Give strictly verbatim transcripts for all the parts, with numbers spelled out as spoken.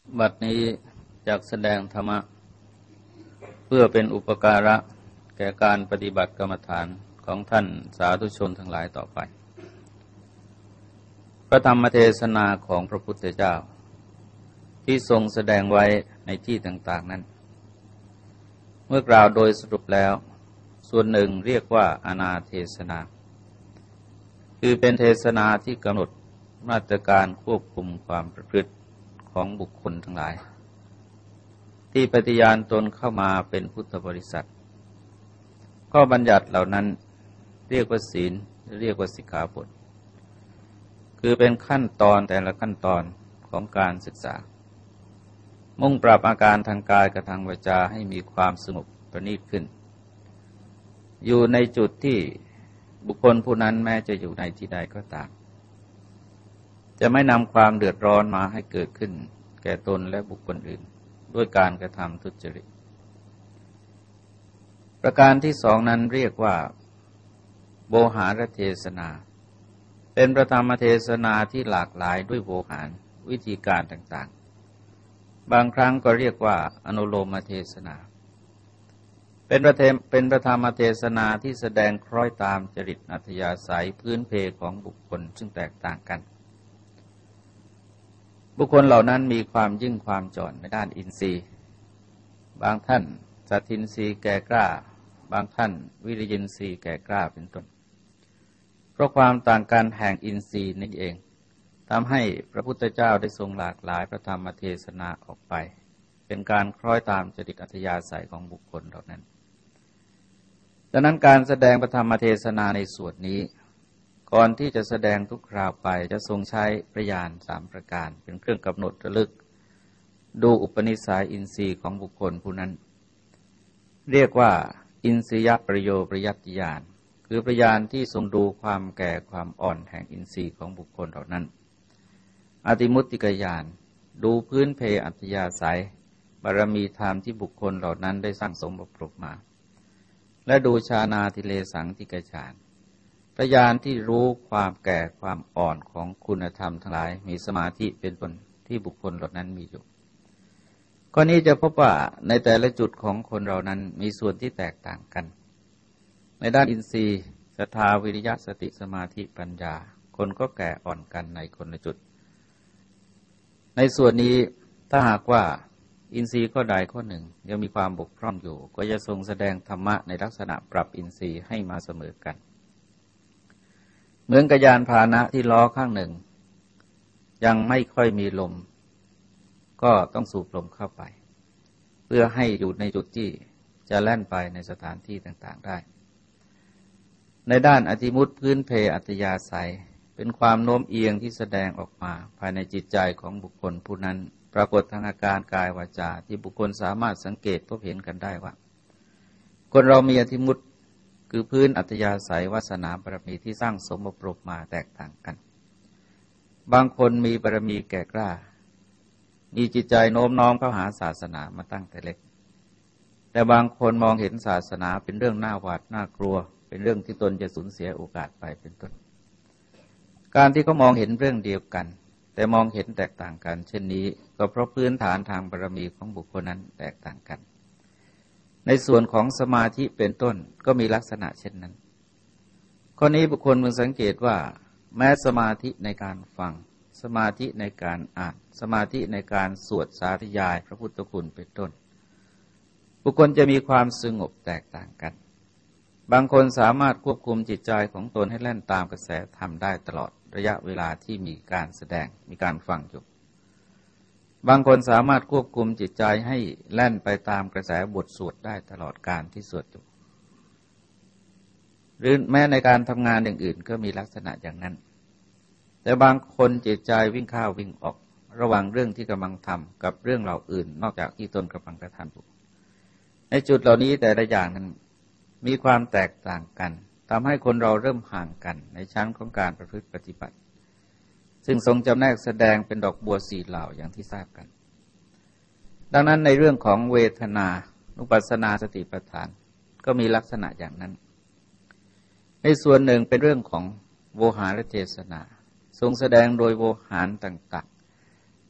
บัดนี้จักแสดงธรรมะเพื่อเป็นอุปการะแก่การปฏิบัติกรรมฐานของท่านสาธุชนทั้งหลายต่อไปพระธรรมเทศนาของพระพุทธเจ้าที่ทรงแสดงไว้ในที่ต่างๆนั้นเมื่อกล่าวโดยสรุปแล้วส่วนหนึ่งเรียกว่าอานาเทศนาคือเป็นเทศนาที่กำหนดมาตรการควบคุมความประพฤติของบุคคลทั้งหลายที่ปฏิญาณตนเข้ามาเป็นพุทธบริษัทข้อบัญญัติเหล่านั้นเรียกว่าศีลเรียกว่าสิกขาบทคือเป็นขั้นตอนแต่ละขั้นตอนของการศึกษามุ่งปรับอาการทางกายกับทางวาจาให้มีความสงบประณีตขึ้นอยู่ในจุดที่บุคคลผู้นั้นแม้จะอยู่ในที่ใดก็ตามจะไม่นำความเดือดร้อนมาให้เกิดขึ้นแก่ตนและบุคคลอื่นด้วยการกระทำทุจริตประการที่สองนั้นเรียกว่าโวหารเทศนาเป็นพระธรรมเทศนาที่หลากหลายด้วยโวหารวิธีการต่างๆบางครั้งก็เรียกว่าอนุโลมเทศนาเป็นประเทศเป็นพระธรรมเทศนาที่แสดงคล้อยตามจริตอัธยาศัยพื้นเพของบุคคลซึ่งแตกต่างกันบุคคลเหล่านั้นมีความยิ่งความจรในด้านอินทรีย์บางท่านสัตทินทรีย์แก่กล้าบางท่านวิริยินทรีย์แก่กล้าเป็นต้นเพราะความต่างกันแห่งอินทรีย์นี่เองทำให้พระพุทธเจ้าได้ทรงหลากหลายพระธรรมเทศนาออกไปเป็นการคล้อยตามจริตอัธยาศัยของบุคคลเหล่านั้นดังนั้นการแสดงพระธรรมเทศนาในส่วนนี้ก่อนที่จะแสดงทุกคราวไปจะทรงใช้พระญาณสามประการเป็นเครื่องกำหนดระลึกดูอุปนิสัยอินทรีย์ของบุคคลผู้นั้นเรียกว่าอินทรียประโยประยัตติญาณคือพระญาณที่ทรงดูความแก่ความอ่อนแห่งอินทรีย์ของบุคคลเหล่านั้นอติมุตติกญาณดูพื้นเพอัธยาศัยบารมีธรรมที่บุคคลเหล่านั้นได้สร้างสมอบรมมาและดูชานาธิเลสังติกญาณพระญาณที่รู้ความแก่ความอ่อนของคุณธรรมทั้งหลายมีสมาธิเป็นต้นที่บุคคลเหล่านั้นมีอยู่ข้อนี้จะพบว่าในแต่ละจุดของคนเรานั้นมีส่วนที่แตกต่างกันในด้านอินทรีย์ศรัทธาวิริยะสติสมาธิปัญญาคนก็แก่อ่อนกันในคนละจุดในส่วนนี้ถ้าหากว่าอินทรีย์ข้อใดข้อหนึ่งยังมีความบกพร่องอยู่ก็จะทรงแสดงธรรมะในลักษณะปรับอินทรีย์ให้มาเสมอกันเหมือนกับยานพาหนะที่ล้อข้างหนึ่งยังไม่ค่อยมีลมก็ต้องสูบลมเข้าไปเพื่อให้อยู่ในจุดที่จะแล่นไปในสถานที่ต่างๆได้ในด้านอธิมุตพื้นเพอัตยาศัยเป็นความโน้มเอียงที่แสดงออกมาภายในจิตใจของบุคคลผู้นั้นปรากฏทางอาการกายวาจาที่บุคคลสามารถสังเกตพบเห็นกันได้ว่าคนเรามีอธิมุตคือพื้นอัธยาศัยวาสนาบารมีที่สร้างสมอบรมมาแตกต่างกันบางคนมีบารมีแก่กล้ามีจิตใจโน้มน้อมเข้าหาศาสนามาตั้งแต่เล็กแต่บางคนมองเห็นศาสนาเป็นเรื่องน่าหวาดน่ากลัวเป็นเรื่องที่ตนจะสูญเสียโอกาสไปเป็นต้นการที่เขามองเห็นเรื่องเดียวกันแต่มองเห็นแตกต่างกันเช่นนี้ก็เพราะพื้นฐานทางบารมีของบุคคลนั้นแตกต่างกันในส่วนของสมาธิเป็นต้นก็มีลักษณะเช่นนั้นข้อนี้บุคคลมึงสังเกตว่าแม้สมาธิในการฟังสมาธิในการอ่านสมาธิในการสวดสาธยายพระพุทธคุณเป็นต้นบุคคลจะมีความสงบแตกต่างกันบางคนสามารถควบคุมจิตใจของตนให้แล่นตามกระแสธรรมได้ตลอดระยะเวลาที่มีการแสดงมีการฟังอยู่บางคนสามารถควบคุมจิตใจให้แล่นไปตามกระแสบทสวดได้ตลอดการที่สวดอยู่หรือแม้ในการทำงานอย่างอื่นก็มีลักษณะอย่างนั้นแต่บางคนจิตใจวิ่งเข้าวิ่งออกระหว่างเรื่องที่กำลังทำกับเรื่องเหล่าอื่นนอกจากที่ตนกำลังกระทำอยู่ในจุดเหล่านี้แต่ละอย่างนั้นมีความแตกต่างกันทำให้คนเราเริ่มห่างกันในชั้นของการประพฤติปฏิบัติซึ่งทรงจำแนกแสดงเป็นดอกบัวสี่เหล่าอย่างที่ทราบกันดังนั้นในเรื่องของเวทนานุปัสสนาสติปัฏฐานก็มีลักษณะอย่างนั้นในส่วนหนึ่งเป็นเรื่องของโวหารเทศนาทรงแสดงโดยโวหารต่างๆ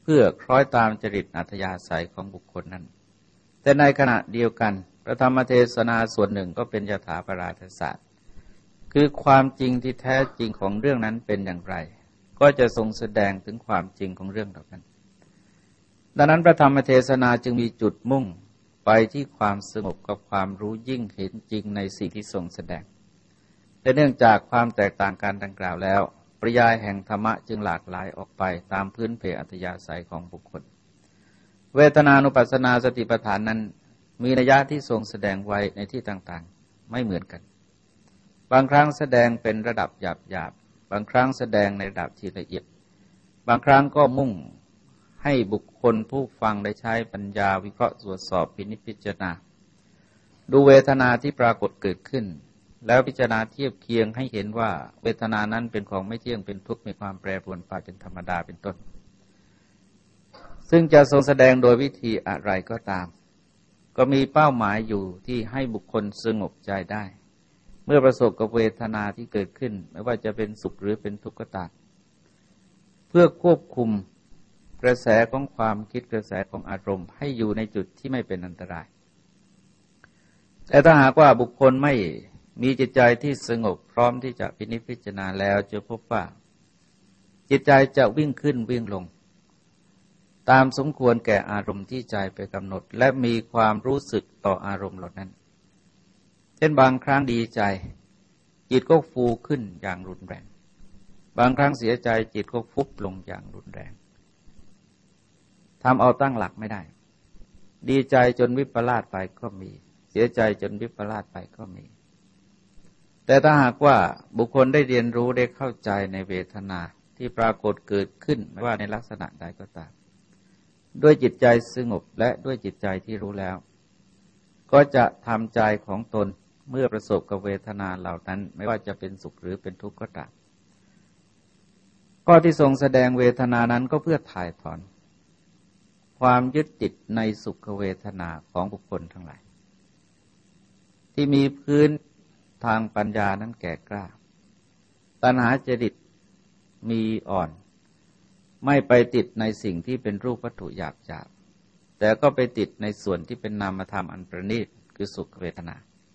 พื่อคล้อยตามจริตอัธยาศัยของบุคคลนั้นแต่ในขณะเดียวกันพระธรรมเทศนาส่วนหนึ่งก็เป็นยถาปราทศาสตร์คือความจริงที่แท้จริงของเรื่องนั้นเป็นอย่างไรก็จะทรงแสดงถึงความจริงของเรื่องเหล่านั้นดังนั้นพระธรรมเทศนาจึงมีจุดมุ่งไปที่ความสงบกับความรู้ยิ่งเห็นจริงในสิ่งที่ทรงแสดงแต่เนื่องจากความแตกต่างกันดังกล่าวแล้วปริยายแห่งธรรมะจึงหลากหลายออกไปตามพื้นเพอัธยาศัยของบุคคลเวทนานุปัสสนาสติปัฏฐานนั้นมีนัยยะที่ทรงแสดงไว้ในที่ต่างๆไม่เหมือนกันบางครั้งแสดงเป็นระดับหยาบๆบางครั้งแสดงในระดับที่ละเอียดบางครั้งก็มุ่งให้บุคคลผู้ฟังได้ใช้ปัญญาวิเคราะห์ตรวจสอบพินิจพิจารณาดูเวทนาที่ปรากฏเกิดขึ้นแล้วพิจารณาเทียบเคียงให้เห็นว่าเวทนานั้นเป็นของไม่เที่ยงเป็นทุกข์มีความแปรปรวนไปเป็นธรรมดาเป็นต้นซึ่งจะทรงแสดงโดยวิธีอะไรก็ตามก็มีเป้าหมายอยู่ที่ให้บุคคลสงบใจได้เมื่อประสบกับเวทนาที่เกิดขึ้นไม่ว่าจะเป็นสุขหรือเป็นทุกข์ก็ตามเพื่อควบคุมกระแสของความคิดกระแสของอารมณ์ให้อยู่ในจุดที่ไม่เป็นอันตรายแต่ถ้าหากว่าบุคคลไม่มีจิตใจที่สงบพร้อมที่จะพินิจพิจารณาแล้วจะพบว่าจิตใจจะวิ่งขึ้นวิ่งลงตามสมควรแก่อารมณ์ที่ใจไปกำหนดและมีความรู้สึกต่ออารมณ์เหล่านั้นเช่นบางครั้งดีใจจิตก็ฟูขึ้นอย่างรุนแรงบางครั้งเสียใจจิตก็ฟุบลงอย่างรุนแรงทำเอาตั้งหลักไม่ได้ดีใจจนวิปลาสไปก็มีเสียใจจนวิปลาสไปก็มีแต่ถ้าหากว่าบุคคลได้เรียนรู้ได้เข้าใจในเวทนาที่ปรากฏเกิดขึ้นไม่ว่าในลักษณะใดก็ตามด้วยจิตใจสงบและด้วยจิตใจที่รู้แล้วก็จะทำใจของตนเมื่อประสบกับเวทนาเหล่านั้นไม่ว่าจะเป็นสุขหรือเป็นทุกข์ก็ตามข้อที่ทรงแสดงเวทนานั้นก็เพื่อถ่ายถอนความยึดติดในสุขเวทนาของบุคคลทั้งหลายที่มีพื้นทางปัญญานั้นแก่กล้าตัณหาจริตมีอ่อนไม่ไปติดในสิ่งที่เป็นรูปวัตถุหยาบหยาบแต่ก็ไปติดในส่วนที่เป็นนามธรรมอันประณีตคือสุขเวทนา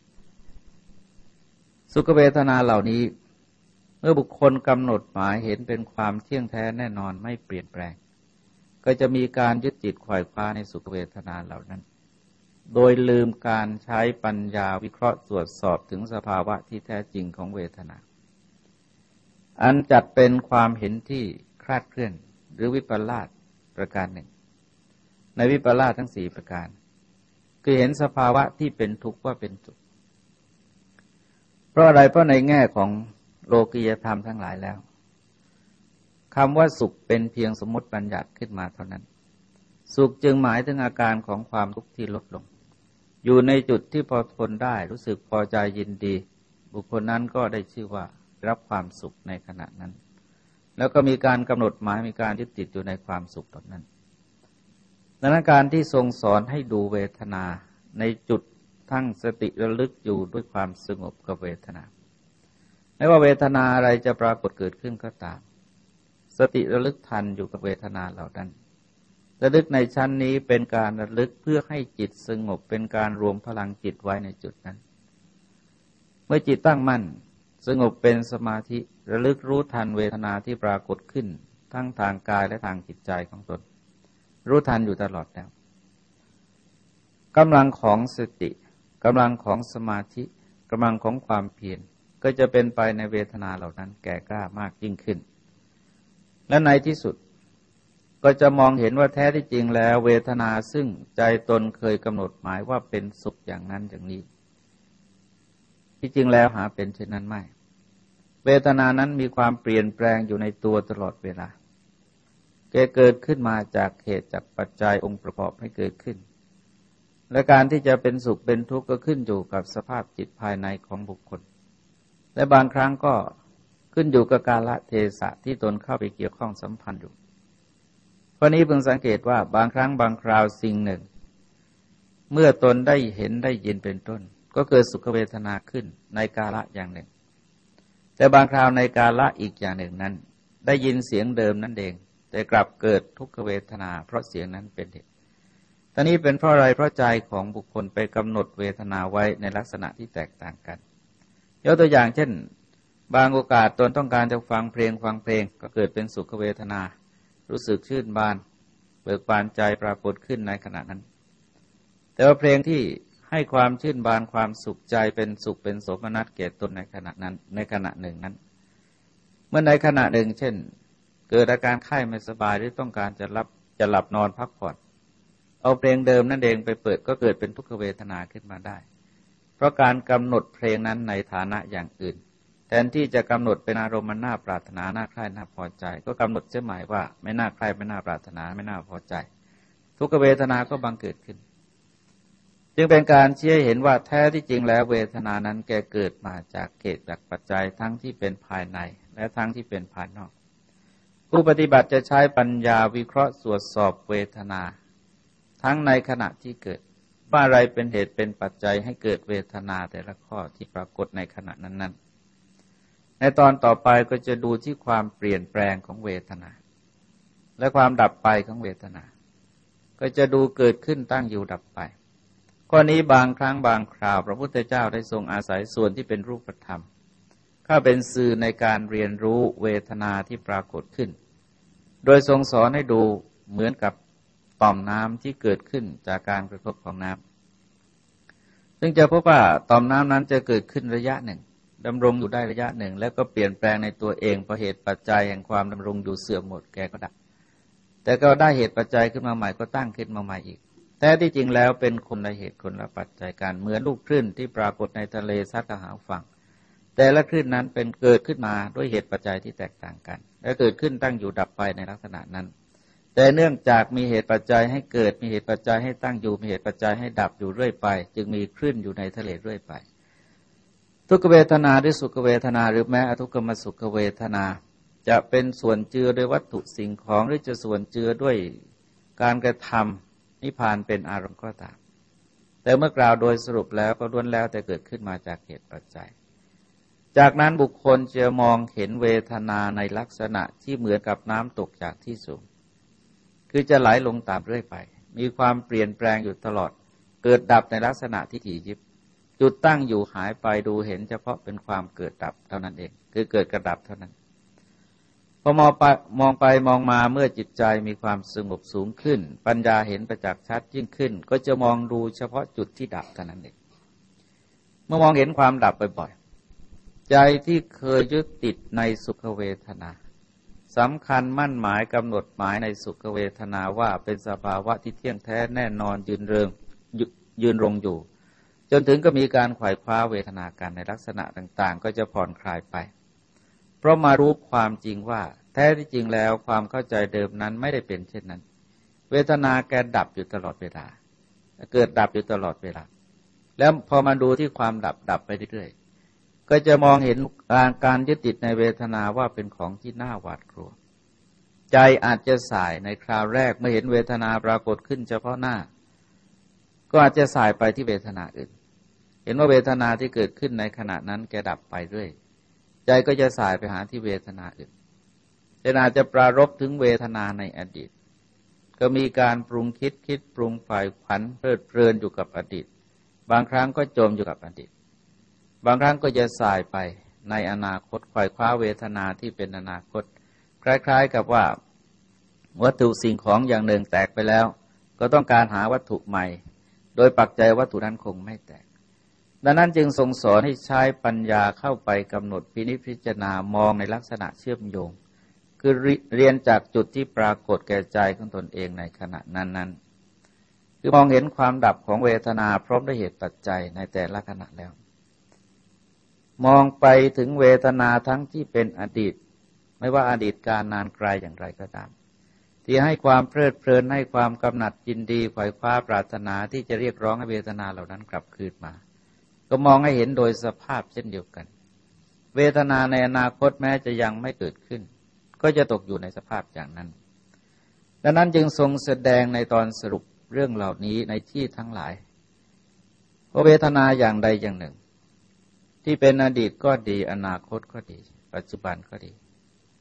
สุขเวทนาเหล่านี้เมื่อบุคคลกำหนดหมายเห็นเป็นความเที่ยงแท้แน่นอนไม่เปลี่ยนแปลงก็จะมีการยึดจิตไขว่คว้าในสุขเวทนาเหล่านั้นโดยลืมการใช้ปัญญาวิเคราะห์ตรวจสอบถึงสภาวะที่แท้จริงของเวทนาอันจัดเป็นความเห็นที่คลาดเคลื่อนหรือวิปลาสประการหนึ่งในวิปลาสทั้งสี่ประการคือเห็นสภาวะที่เป็นทุกข์ว่าเป็นสุขเพราะอะไรเพราะในแง่ของโลกียธรรมทั้งหลายแล้วคำว่าสุขเป็นเพียงสมมติบัญญัติขึ้นมาเท่านั้นสุขจึงหมายถึงอาการของความทุกข์ที่ลดลงอยู่ในจุดที่พอทนได้รู้สึกพอใจยินดีบุคคลนั้นก็ได้ชื่อว่ารับความสุขในขณะนั้นแล้วก็มีการกำหนดหมายมีการยึดติดอยู่ในความสุขตรงนั้นดังนั้นการที่ทรงสอนให้ดูเวทนาในจุดทั้งสติระลึกอยู่ด้วยความสงบกับเวทนาไม่ว่าเวทนาอะไรจะปรากฏเกิดขึ้นก็ตามสติระลึกทันอยู่กับเวทนาเหล่านั้นระลึกในชั้นนี้เป็นการระลึกเพื่อให้จิตสงบเป็นการรวมพลังจิตไว้ในจุดนั้นเมื่อจิตตั้งมั่นสงบเป็นสมาธิระลึกรู้ทันเวทนาที่ปรากฏขึ้นทั้งทางกายและทางจิตใจของตนรู้ทันอยู่ตลอดแล้วกำลังของสติกำลังของสมาธิกำลังของความเพียรก็จะเป็นไปในเวทนาเหล่านั้นแก่กล้ามากยิ่งขึ้นและในที่สุดก็จะมองเห็นว่าแท้ที่จริงแล้วเวทนาซึ่งใจตนเคยกำหนดหมายว่าเป็นสุขอย่างนั้นอย่างนี้ที่จริงแล้วหาเป็นเช่นนั้นไม่เวทนานั้นมีความเปลี่ยนแปลงอยู่ในตัวตลอดเวลาแกเกิดขึ้นมาจากเหตุจากปัจจัยองค์ประกอบให้เกิดขึ้นและการที่จะเป็นสุขเป็นทุกข์ก็ขึ้นอยู่กับสภาพจิตภายในของบุคคลและบางครั้งก็ขึ้นอยู่กับกาลเทศะที่ตนเข้าไปเกี่ยวข้องสัมพันธ์อยู่เพราะนี้เพิ่งสังเกตว่าบางครั้งบางคราวสิ่งหนึ่งเมื่อตนได้เห็นได้ยินเป็นต้นก็เกิดสุขเวทนาขึ้นในกาลอย่างหนึ่งแต่บางคราวในกาลอีกอย่างหนึ่งนั้นได้ยินเสียงเดิมนั่นเองแต่กลับเกิดทุกขเวทนาเพราะเสียงนั้นเป็นเหตุตอนนี้เป็นเพราะอะไรเพราะใจของบุคคลไปกำหนดเวทนาไว้ในลักษณะที่แตกต่างกันยกตัวอย่างเช่นบางโอกาสตนต้องการจะฟังเพลงฟังเพลงก็เกิดเป็นสุขเวทนารู้สึกชื่นบานเบิกบานใจปรากฏขึ้นในขณะนั้นแต่ว่าเพลงที่ให้ความชื่นบานความสุขใจเป็นสุขเป็นโสมนัสแก่ตนในขณะนั้นในขณะหนึ่งนั้นเมื่อในขณะหนึ่งเช่นเกิดอาการไข้ไม่สบายหรือต้องการจะรับจะหลับนอนพักผ่อนเอาเพลงเดิมนั่นเองไปเปิดก็เกิดเป็นทุกขเวทนาขึ้นมาได้เพราะการกำหนดเพลงนั้นในฐานะอย่างอื่นแทนที่จะกำหนดเป็นอารมณ์มันน่าปรารถนาน่าใคร่น่าพอใจก็กำหนดเสียหมายว่าไม่น่าใคร่ไม่น่าปรารถนาไม่น่าพอใจทุกขเวทนาก็บังเกิดขึ้นจึงเป็นการชี้ให้เห็นว่าแท้ที่จริงแล้วเวทนานั้นแกเกิดมาจากเหตุจากปัจจัยทั้งที่เป็นภายในและทั้งที่เป็นภายนอกผู้ปฏิบัติจะใช้ปัญญาวิเคราะห์ตรวจสอบเวทนาทั้งในขณะที่เกิดว่าอะไรเป็นเหตุเป็นปัจจัยให้เกิดเวทนาแต่ละข้อที่ปรากฏในขณะนั้นๆในตอนต่อไปก็จะดูที่ความเปลี่ยนแปลงของเวทนาและความดับไปของเวทนาก็จะดูเกิดขึ้นตั้งอยู่ดับไปข้อนี้บางครั้งบางคราวพระพุทธเจ้าได้ทรงอาศัยส่วนที่เป็นรูปธรรมเข้าเป็นสื่อในการเรียนรู้เวทนาที่ปรากฏขึ้นโดยทรงสอนให้ดูเหมือนกับต่อมน้ำที่เกิดขึ้นจากการกระทบของน้ำซึ่งจะพบว่าต่อมน้ำนั้นจะเกิดขึ้นระยะหนึ่งดำรงอยู่ได้ระยะหนึ่งแล้วก็เปลี่ยนแปลงในตัวเองเพราะเหตุปัจจัยแห่งความดำรงอยู่เสื่อมหมดแกก็ดับแต่ก็ได้เหตุปัจจัยขึ้นมาใหม่ก็ตั้งขึ้นมาใหม่อีกแต่ที่จริงแล้วเป็นคนละเหตุคนละปัจจัยกันเหมือนลูกคลื่นที่ปรากฏในทะเลซัดหาฝั่งแต่ละคลื่นนั้นเป็นเกิดขึ้นมาด้วยเหตุปัจจัยที่แตกต่างกันและเกิดขึ้นตั้งอยู่ดับไปในลักษณะนั้นแต่เนื่องจากมีเหตุปัจจัยให้เกิดมีเหตุปัจจัยให้ตั้งอยู่มีเหตุปัจจัยให้ดับอยู่เรื่อยไปจึงมีคลื่นอยู่ในทะเลเรื่อยไปทุกขเวทนาหรือสุขเวทนาหรือแม้อทุกขมสุขเวทนาจะเป็นส่วนเจือด้วยวัตถุสิ่งของหรือจะส่วนเจือด้วยการกระทำนิพพานเป็นอารมณ์ก็ตามแต่เมื่อกล่าวโดยสรุปแล้วก็ล้วนแล้วแต่เกิดขึ้นมาจากเหตุปัจจัยจากนั้นบุคคลจะมองเห็นเวทนาในลักษณะที่เหมือนกับน้ำตกจากที่สูงคือจะไหลลงตามเรื่อยไปมีความเปลี่ยนแปลงอยู่ตลอดเกิดดับในลักษณะที่ถี่ยิบจุดตั้งอยู่หายไปดูเห็นเฉพาะเป็นความเกิดดับเท่านั้นเองคือเกิดกระดับเท่านั้นพอมองไปมองไปมองมาเมื่อจิตใจมีความสงบสูงขึ้นปัญญาเห็นประจักษ์ชัดยิ่งขึ้นก็จะมองดูเฉพาะจุดที่ดับเท่านั้นเองเมื่อมองเห็นความดับบ่อยๆใจที่เคยยึดติดในสุขเวทนาสำคัญมั่นหมายกำหนดหมายในสุขเวทนาว่าเป็นสภาวะที่เที่ยงแท้แน่นอนยืนเริงยืนรงอยู่จนถึงก็มีการไขว่คว้าเวทนาการในลักษณะต่างๆก็จะผ่อนคลายไปเพราะมารู้ความจริงว่าแท้ที่จริงแล้วความเข้าใจเดิมนั้นไม่ได้เป็นเช่นนั้นเวทนาแกดับอยู่ตลอดเวลาเกิดดับอยู่ตลอดเวลาแล้วพอมาดูที่ความดับดับไปเรื่อยๆก็จะมองเห็นการการยึดติดในเวทนาว่าเป็นของที่น่าหวาดกลัวใจอาจจะสายในคราวแรกเมื่อเห็นเวทนาปรากฏขึ้นเฉพาะหน้าก็อาจจะสายไปที่เวทนาอื่นเห็นว่าเวทนาที่เกิดขึ้นในขณะนั้นแกดับไปเรื่อยใจก็จะสายไปหาที่เวทนาอื่นแต่อาจจะปรารภถึงเวทนาในอดีตก็มีการปรุงคิดคิดปรุงฝ่ายขวัญเพลิดเพลินอยู่กับอดีตบางครั้งก็จมอยู่กับอดีตบางครั้งก็จะสายไปในอนาคตไขว่คว้าเวทนาที่เป็นอนาคตคล้ายๆกับว่าวัตถุสิ่งของอย่างหนึ่งแตกไปแล้วก็ต้องการหาวัตถุใหม่โดยปักใจวัตถุนั้นคงไม่แตกดังนั้นจึงทรงสอนให้ใช้ปัญญาเข้าไปกำหนดพินิจพิจารณามองในลักษณะเชื่อมโยงคือเรียนจากจุดที่ปรากฏแก่ใจของตนเองในขณะนั้นๆคือมองเห็นความดับของเวทนาพร้อมด้วยเหตุปัจจัยในแต่ละขณะแล้วมองไปถึงเวทนาทั้งที่เป็นอดีตไม่ว่าอดีตการนานไกลอย่างไรก็ตามที่ให้ความเพลิดเพลินให้ความกำหนัดยินดีไขว่คว้าปรารถนาที่จะเรียกร้องให้เวทนาเหล่านั้นกลับคืนมาก็มองให้เห็นโดยสภาพเช่นเดียวกันเวทนาในอนาคตแม้จะยังไม่เกิดขึ้นก็จะตกอยู่ในสภาพอย่างนั้นดังนั้นจึงทรงแสดงในตอนสรุปเรื่องเหล่านี้ในที่ทั้งหลายเพราะเวทนาอย่างใดอย่างหนึ่งที่เป็นอดีตก็ดีอนาคตก็ดีปัจจุบันก็ดี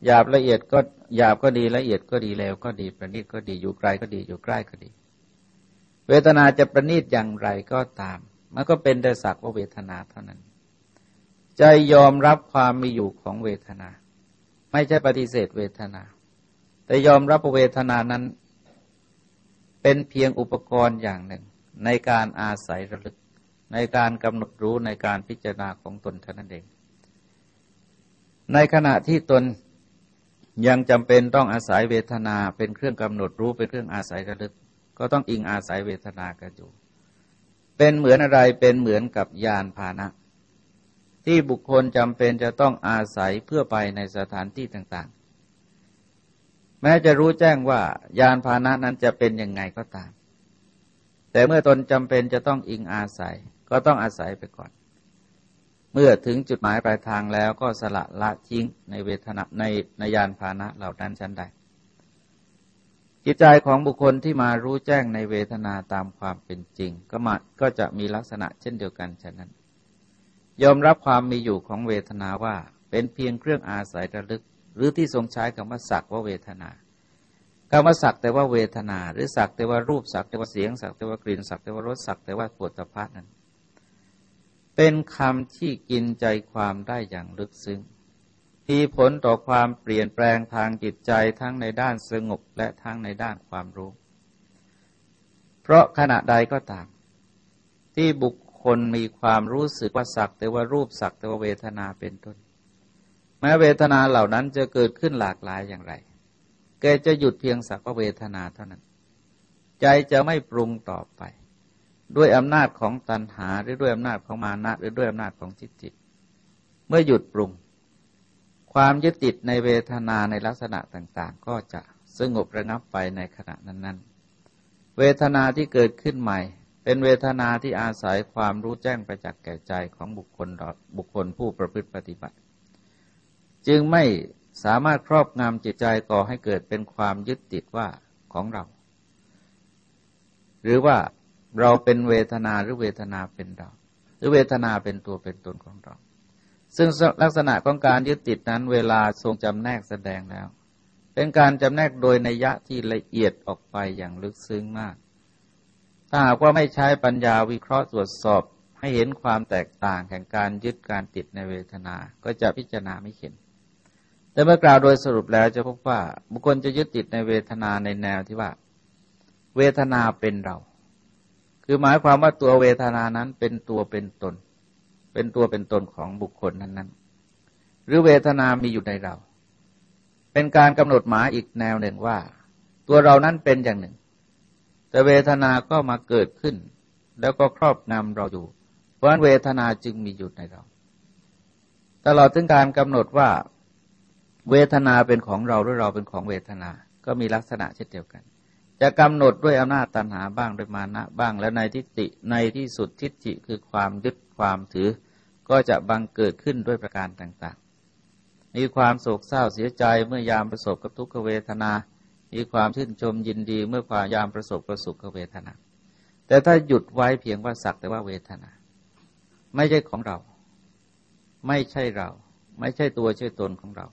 หยาบละเอียดก็หยาบก็ดีละเอียดก็ดีเลวก็ดีประณีตก็ดีอยู่ไกลก็ดีอยู่ใกล้ก็ดีเวทนาจะประณีตอย่างไรก็ตามมันก็เป็นแต่สักว่าเวทนาเท่านั้นใจยอมรับความมีอยู่ของเวทนาไม่ใช่ปฏิเสธเวทนาแต่ยอมรับเวทนานั้นเป็นเพียงอุปกรณ์อย่างหนึ่งในการอาศัยระลึกในการกำหนดรู้ในการพิจารณาของตนเท่านั้นเองในขณะที่ตนยังจำเป็นต้องอาศัยเวทนาเป็นเครื่องกำหนดรู้เป็นเครื่องอาศัยระลึกก็ต้องอิงอาศัยเวทนากันอยู่เป็นเหมือนอะไรเป็นเหมือนกับยานพาหนะที่บุคคลจำเป็นจะต้องอาศัยเพื่อไปในสถานที่ต่างๆแม้จะรู้แจ้งว่ายานพาหนะนั้นจะเป็นยังไงก็ตามแต่เมื่อตนจำเป็นจะต้องอิงอาศัยก็ต้องอาศัยไปก่อนเมื่อถึงจุดหมายปลายทางแล้วก็สละละทิ้งในเวทนาในในยานพาหนะเหล่านั้นชั้นใดจิตใจของบุคคลที่มารู้แจ้งในเวทนาตามความเป็นจริงก็มาก็จะมีลักษณะเช่นเดียวกันฉะนั้นยอมรับความมีอยู่ของเวทนาว่าเป็นเพียงเครื่องอาศัยระลึกหรือที่ทรงใช้คำว่าสักว่าเวทนาคำว่าสักแต่ว่าเวทนาหรือสักแต่ว่ารูปสักแต่ว่าเสียงสักแต่ว่ากลิ่นสักแต่ว่ารสสักแต่ว่าโผฏฐัพพะนั้นเป็นคำที่กินใจความได้อย่างลึกซึ้งมีผลต่อความเปลี่ยนแปลงทางจิตใจทั้งในด้านสงบและทั้งในด้านความรู้เพราะขณะใดก็ตามที่บุคคลมีความรู้สึกว่าสักแต่ว่ารูปสักแต่ว่าเวทนาเป็นต้นแม้เวทนาเหล่านั้นจะเกิดขึ้นหลากหลายอย่างไรแกจะหยุดเพียงสักว่าเวทนาเท่านั้นใจจะไม่ปรุงต่อไปด้วยอำนาจของตัณหาหรือด้วยอำนาจของมานะหรือด้วยอำนาจของทิฏฐิเมื่อหยุดปรุงความยึดติดในเวทนาในลักษณะต่างๆก็จะสงบระงับไปในขณะนั้นๆเวทนาที่เกิดขึ้นใหม่เป็นเวทนาที่อาศัยความรู้แจ้งประจักษ์แก่ใจของบุคคลบุคคลผู้ประพฤติปฏิบัติจึงไม่สามารถครอบงำจิตใจก่อให้เกิดเป็นความยึดติดว่าของเราหรือว่าเราเป็นเวทนาหรือเวทนาเป็นเราหรือเวทนาเป็นตัวเป็นตนของเราซึ่งลักษณะของการยึดติดนั้นเวลาทรงจำแนกแสดงแล้วเป็นการจำแนกโดยนัยยะที่ละเอียดออกไปอย่างลึกซึ้งมากถ้าหากว่าไม่ใช้ปัญญาวิเคราะห์ตรวจสอบให้เห็นความแตกต่างแห่งการยึดการติดในเวทนาก็จะพิจารณาไม่เห็นแต่เมื่อกล่าวโดยสรุปแล้วจะพบว่าบุคคลจะยึดติดในเวทนาในแนวที่ว่าเวทนาเป็นเราคือหมายความว่าตัวเวทนานั้นเป็นตัวเป็นตนเป็นตัวเป็นตนของบุคคลนั้นๆหรือเวทนามีอยู่ในเราเป็นการกำหนดหมายอีกแนวหนึ่งว่าตัวเรานั้นเป็นอย่างหนึ่งแต่เวทนาก็มาเกิดขึ้นแล้วก็ครอบงำเราอยู่เพราะฉะนั้นเวทนาจึงมีอยู่ในเราตลอดถึงการกำหนดว่าเวทนาเป็นของเราหรือเราเป็นของเวทนาก็มีลักษณะเช่นเดียวกันจะกำหนดด้วยอำนาจตัณหาบ้างด้วยมานะบ้างแล้วในทิฏฐิในที่สุดทิฏฐิคือความยึดความถือก็จะบังเกิดขึ้นด้วยประการต่างๆมีความโศกเศร้าเสียใจเมื่อยามประสบกับทุกขเวทนามีความชื่นชมยินดีเมื่อความยามประสบกับสุขเวทนาแต่ถ้าหยุดไว้เพียงว่าสักแต่ว่าเวทนาไม่ใช่ของเราไม่ใช่เราไม่ใช่ตัวใช่ตนของเรา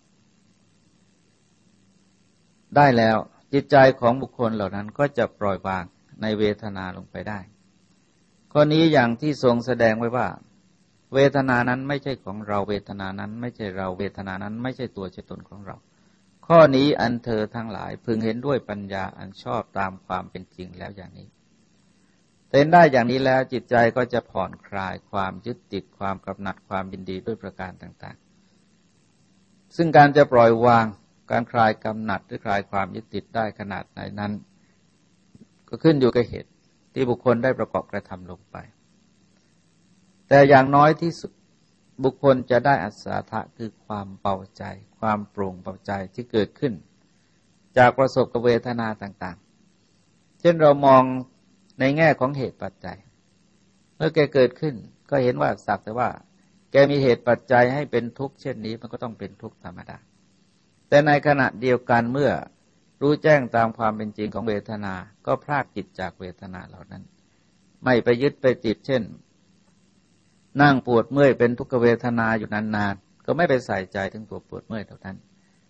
ได้แล้วจิตใจของบุคคลเหล่านั้นก็จะปล่อยวางในเวทนาลงไปได้ข้อนี้อย่างที่ทรงแสดงไว้ว่าเวทนานั้นไม่ใช่ของเราเวทนานั้นไม่ใช่เราเวทนานั้นไม่ใช่ตัวใช่ตนของเราข้อนี้อันเธอทั้งหลายพึงเห็นด้วยปัญญาอันชอบตามความเป็นจริงแล้วอย่างนี้เห็นได้อย่างนี้แล้วจิตใจก็จะผ่อนคลายความยึดติดความกำหนัดความยินดีด้วยประการต่างๆซึ่งการจะปล่อยวางการคลายกำหนัดหรือคลายความยึดติดได้ขนาดไหนนั้นก็ขึ้นอยู่กับเหตุที่บุคคลได้ประกอบกระทำลงไปแต่อย่างน้อยที่สุดบุคคลจะได้อัศทะคือความเบาใจความโปร่งเบาใจที่เกิดขึ้นจากประสบกับเวทนาต่างๆเช่นเรามองในแง่ของเหตุปัจจัยเมื่อแกเกิดขึ้นก็เห็นว่าสักแต่ว่าแกมีเหตุปัจจัยให้เป็นทุกข์เช่นนี้มันก็ต้องเป็นทุกข์ธรรมดาแต่ในขณะเดียวกันเมื่อรู้แจ้งตามความเป็นจริงของเวทนาก็พรากจิตจากเวทนาเหล่านั้นไม่ไปยึดไปติดเช่นนั่งปวดเมื่อยเป็นทุกขเวทนาอยู่นานๆก็ไม่ไปใส่ใจถึงตัวปวดเมื่อยเหล่านั้น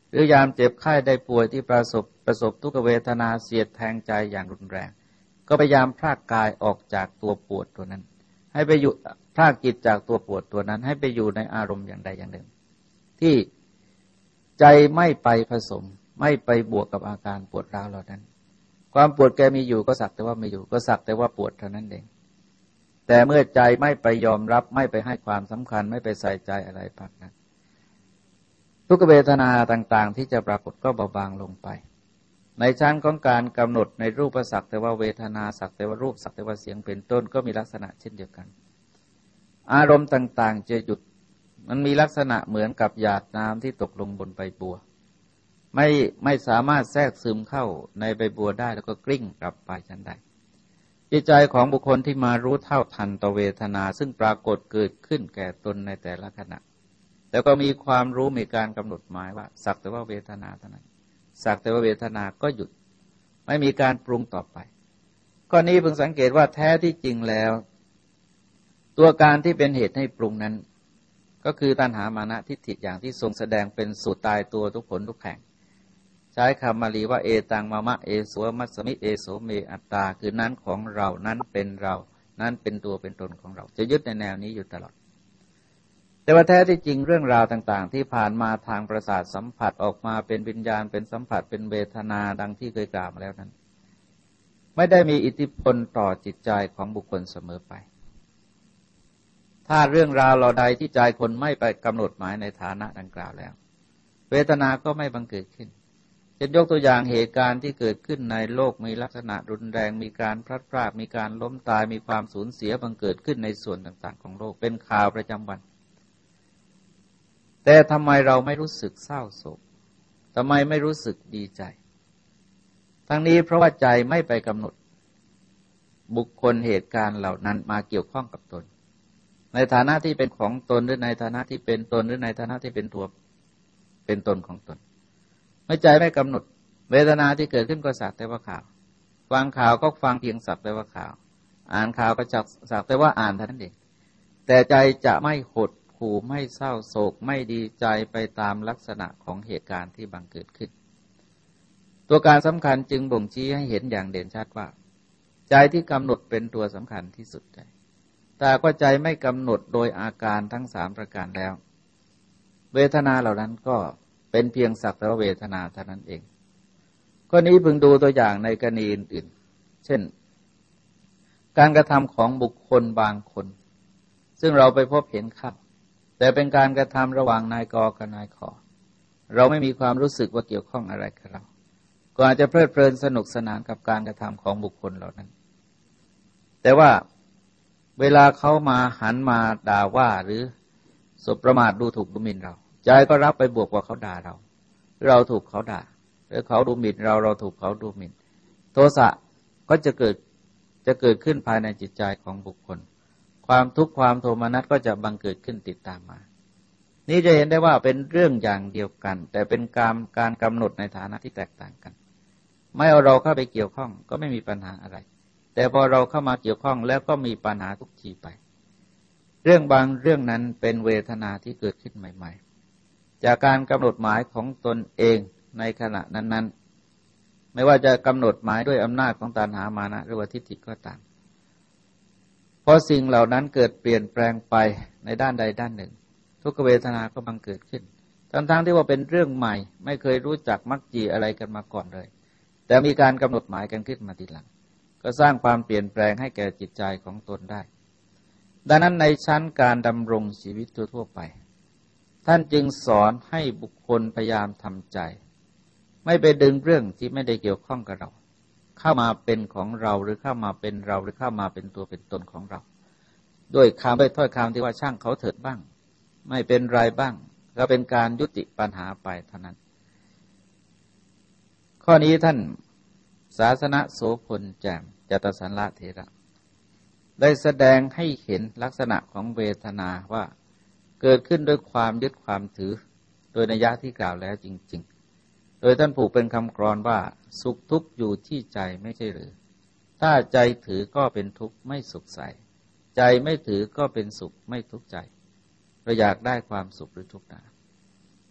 หรือยามเจ็บไข้ได้ป่วยที่ประสบประสบทุกขเวทนาเสียดแทงใจอย่างรุนแรงก็พยายามพรากกายออกจากตัวปวดตัวนั้นให้ไปอยู่พรากจิตจากตัวปวดตัวนั้นให้ไปอยู่ในอารมณ์อย่างใดอย่างหนึ่งที่ใจไม่ไปผสมไม่ไปบวกกับอาการปวดร้าวเหล่านั้นความปวดแกมีอยู่ก็สักแต่ว่าไม่อยู่ก็สักแต่ว่าปวดเท่านั้นเองแต่เมื่อใจไม่ไปยอมรับไม่ไปให้ความสำคัญไม่ไปใส่ใจอะไรพักนั้นทุกขเวทนาต่างๆที่จะปรากฏก็เบาบางลงไปในชั้นของการกำหนดในรูปสักแต่ว่าเวทนาสักแต่ว่ารูปสักแต่ว่าเสียงเป็นต้นก็มีลักษณะเช่นเดียวกันอารมณ์ต่างๆจะหยุดมันมีลักษณะเหมือนกับหยาดน้ำที่ตกลงบนใบบัวไม่ไม่สามารถแทรกซึมเข้าในใบบัวได้แล้วก็กลิ้งกลับไปชั้นใดจิตใจของบุคคลที่มารู้เท่าทันต่อเวทนาซึ่งปรากฏเกิดขึ้นแก่ตนในแต่ละขณะแล้วก็มีความรู้มีการกำหนดหมายว่าสักแต่ว่าเวทนาเท่านั้นสักแต่ว่าเวทนาก็หยุดไม่มีการปรุงต่อไปข้อนี้เพิ่งสังเกตว่าแท้ที่จริงแล้วตัวการที่เป็นเหตุให้ปรุงนั้นก็คือตัณหามานะทิฏฐิอย่างที่ทรงแสดงเป็นสูตรตายตัวทุกผลทุกแห่งใช้คำมาลีว่าเอตังมะมะเอโสมัสสมิเอโสเมอัตตาคือนั้นของเรานั้นเป็นเรานั้นเป็นตัวเป็นตนของเราจะยึดในแนวนี้อยู่ตลอดแต่ว่าแท้ที่จริงเรื่องราวต่างๆที่ผ่านมาทางประสาทสัมผัสออกมาเป็นวิญญาณเป็นสัมผัสเป็นเวทนาดังที่เคยกล่าวมาแล้วนั้นไม่ได้มีอิทธิพลต่อจิตใจของบุคคลเสมอไปถ้าเรื่องราวเหล่าใดที่ใจคนไม่ไปกำหนดหมายในฐานะดังกล่าวแล้วเวทนาก็ไม่บังเกิดขึ้นเช่นยกตัวอย่างเหตุการณ์ที่เกิดขึ้นในโลกมีลักษณะรุนแรงมีการพลัดพรากมีการล้มตายมีความสูญเสียบังเกิดขึ้นในส่วนต่างๆของโลกเป็นข่าวประจำวันแต่ทำไมเราไม่รู้สึกเศร้าโศกทำไมไม่รู้สึกดีใจทั้งนี้เพราะว่าใจไม่ไปกำหนดบุคคลเหตุการณ์เหล่านั้นมาเกี่ยวข้องกับตนในฐานะที่เป็นของตนหรือในฐานะที่เป็นตนหรือในฐานะที่เป็นตัวเป็นตนของตนเมื่อใจไม่กำหนดเวทนาที่เกิดขึ้นก็สักแต่ว่าข่าวฟังข่าวก็ฟังเพียงสักแต่ว่าข่าวอ่านข่าวก็จักสักแต่ว่าอ่านเท่านั้นเองแต่ใจจะไม่หดหู่ไม่เศร้าโศกไม่ดีใจไปตามลักษณะของเหตุการณ์ที่บังเกิดขึ้นตัวการสำคัญจึงบ่งชี้ให้เห็นอย่างเด่นชัดว่าใจที่กำหนดเป็นตัวสำคัญที่สุดใจแต่ก็ใจไม่กำหนดโดยอาการทั้งสามประการแล้วเวทนาเหล่านั้นก็เป็นเพียงสักแต่ว่าเวทนาเท่านั้นเองข้อนี้พึงดูตัวอย่างในกรณีอื่นๆเช่นการกระทำของบุคคลบางคนซึ่งเราไปพบเห็นครับแต่เป็นการกระทำระหว่างนายกกับนายขอเราไม่มีความรู้สึกว่าเกี่ยวข้องอะไรกับเราก็อาจจะเพลิดเพลินสนุกสนานกับการกระทำของบุคคลเหล่านั้นแต่ว่าเวลาเขามาหันมาด่าว่าหรือสบประมาทดูถูกดูหมิ่นเราใจก็รับไปบวกว่าเขาด่าเราเราถูกเขาด่าหรือเขาดูหมิ่นเราเราถูกเขาดูหมิ่นโทสะก็จะเกิดจะเกิดขึ้นภายในจิตใจของบุคคลความทุกข์ความโทมนัสก็จะบังเกิดขึ้นติดตามมานี่จะเห็นได้ว่าเป็นเรื่องอย่างเดียวกันแต่เป็นการการกำหนดในฐานะที่แตกต่างกันไม่เอาเราเข้าไปเกี่ยวข้องก็ไม่มีปัญหาอะไรแต่พอเราเข้ามาเกี่ยวข้องแล้วก็มีปัญหาทุกทีไปเรื่องบางเรื่องนั้นเป็นเวทนาที่เกิดขึ้นใหม่ๆจากการกำหนดหมายของตนเองในขณะนั้นๆไม่ว่าจะกำหนดหมายด้วยอำนาจของตัณหามานะหรือว่าทิฏฐิก็ตามเพราะสิ่งเหล่านั้นเกิดเปลี่ยนแปลงไปในด้านใดด้านหนึ่งทุกขเวทนาก็บังเกิดขึ้นทั้งๆที่ว่าเป็นเรื่องใหม่ไม่เคยรู้จักมักจีอะไรกันมาก่อนเลยแต่มีการกำหนดหมายกันขึ้นมาทีหลังก็สร้างความเปลี่ยนแปลงให้แก่จิตใจของตนได้ดังนั้นในชั้นการดำรงชีวิตทั่วไปท่านจึงสอนให้บุคคลพยายามทำใจไม่ไปดึงเรื่องที่ไม่ได้เกี่ยวข้องกับเราเข้ามาเป็นของเราหรือเข้ามาเป็นเราหรือเข้ามาเป็นตัวเป็นตนของเราด้วยคำด้วยถ้อยคำที่ว่าช่างเขาเถิดบ้างไม่เป็นไรบ้างก็เป็นการยุติปัญหาไปเท่านั้นข้อนี้ท่านศาสนโสพลแจ่มจตสันละเถระได้แสดงให้เห็นลักษณะของเวทนาว่าเกิดขึ้นด้วยความยึดความถือโดยนัยยะที่กล่าวแล้วจริงๆโดยท่านผูกเป็นคำกลอนว่าสุขทุกข์อยู่ที่ใจไม่ใช่หรือถ้าใจถือก็เป็นทุกข์ไม่สุขใสใจไม่ถือก็เป็นสุขไม่ทุกข์ใจเราอยากได้ความสุขหรือทุกข์นะ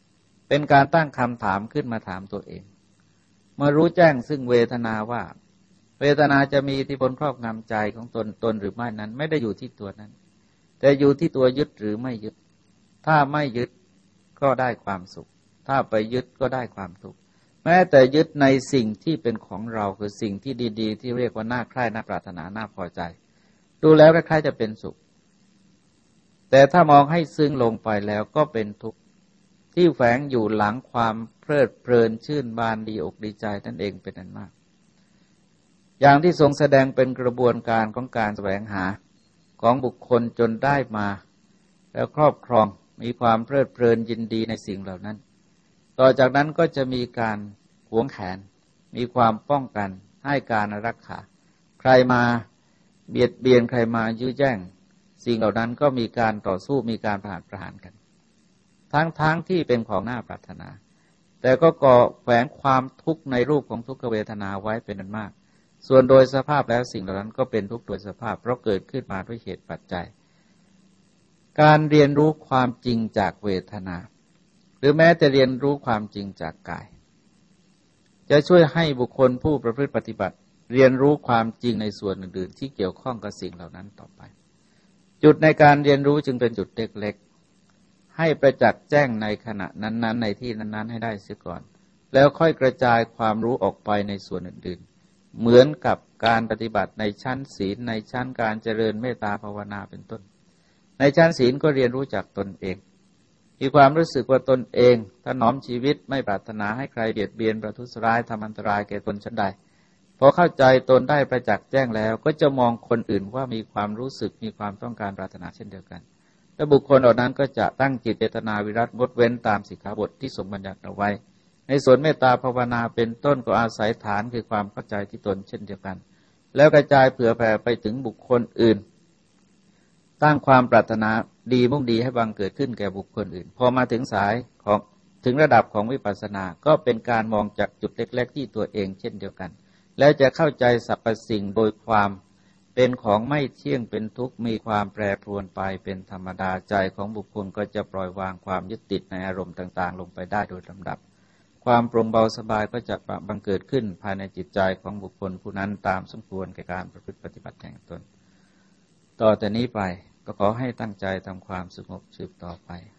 เป็นการตั้งคำถามขึ้นมาถามตัวเองเมื่อรู้แจ้งซึ่งเวทนาว่าเวทนาจะมีอิทธิพลครอบงำใจของตนตนหรือไม่นั้นไม่ได้อยู่ที่ตัวนั้นแต่อยู่ที่ตัวยึดหรือไม่ยึดถ้าไม่ยึดก็ได้ความสุขถ้าไปยึดก็ได้ความทุกข์แม้แต่ยึดในสิ่งที่เป็นของเราคือสิ่งที่ดีๆที่เรียกว่าน่าใคร่น่าปรารถนาน่าพอใจดูแล้วคล้ายๆจะเป็นสุขแต่ถ้ามองให้ซึ้งลงไปแล้วก็เป็นทุกข์ที่แฝงอยู่หลังความเพลิดเพลินชื่นบานดีอกดีใจนั่นเองเป็นอันมากอย่างที่ทรงแสดงเป็นกระบวนการของการแสวงหาของบุคคลจนได้มาแล้วครอบครองมีความเพลิดเพลินยินดีในสิ่งเหล่านั้นต่อจากนั้นก็จะมีการหวงแหนมีความป้องกันให้การรักษาใครมาเบียดเบียนใครมายื้อแย่งสิ่งเหล่านั้นก็มีการต่อสู้มีการประหารประหารกันทั้งๆ ท, ที่เป็นของน่าปรารถนาแต่ก็ก่อแฝงความทุกข์ในรูปของทุกขเวทนาไว้เป็นอันมากส่วนโดยสภาพแล้วสิ่งเหล่านั้นก็เป็นทุกข์โดยสภาพเพราะเกิดขึ้นมาด้วยเหตุปัจจัยการเรียนรู้ความจริงจากเวทนาหรือแม้แต่เรียนรู้ความจริงจากกายจะช่วยให้บุคคลผู้ประพฤติปฏิบัติเรียนรู้ความจริงในส่วนอื่นๆที่เกี่ยวข้องกับสิ่งเหล่านั้นต่อไปจุดในการเรียนรู้จึงเป็นจุดเล็กๆให้ประจักษ์แจ้งในขณะนั้นๆในที่นั้นๆให้ได้เสียก่อนแล้วค่อยกระจายความรู้ออกไปในส่วนอื่นๆเหมือนกับการปฏิบัติในชั้นศีลในชั้นการเจริญเมตตาภาวนาเป็นต้นในชั้นศีลก็เรียนรู้จากตนเองมีความรู้สึกว่าตนเองถนอมชีวิตไม่ปรารถนาให้ใครเบียดเบียนประทุษร้ายทำอันตรายแก่ตนชั้นใดพอเข้าใจตนได้ประจักษ์แจ้งแล้วก็จะมองคนอื่นว่ามีความรู้สึกมีความต้องการปรารถนาเช่นเดียวกันและบุคคลเหล่านั้นก็จะตั้งจิตเจตนาวิรัติงดเว้นตามสิกขาบทที่ทรงบัญญัติเอาไว้ในส่วนเมตตาภาวนาเป็นต้นก็อาศัยฐานคือความเข้าใจที่ตนเช่นเดียวกันแล้วกระจายเผื่อแผ่ไปถึงบุคคลอื่นตั้งความปรารถนาดีมุ่งดีให้บังเกิดขึ้นแก่บุคคลอื่นพอมาถึงสายของถึงระดับของวิปัสสนาก็เป็นการมองจากจุดเล็กๆที่ตัวเองเช่นเดียวกันแล้วจะเข้าใจสรรพสิ่งโดยความเป็นของไม่เที่ยงเป็นทุกข์มีความแปรปรวนไปเป็นธรรมดาใจของบุคคลก็จะปล่อยวางความยึดติดในอารมณ์ต่างๆลงไปได้โดยลำดับความโปร่งเบาสบายก็จะบังเกิดขึ้นภายในจิตใจของบุคคลผู้นั้นตามสมควรแก่การประพฤติปฏิบัติแห่งตนต่อแต่นี้ไปก็ขอให้ตั้งใจทำความสงบสืบต่อไป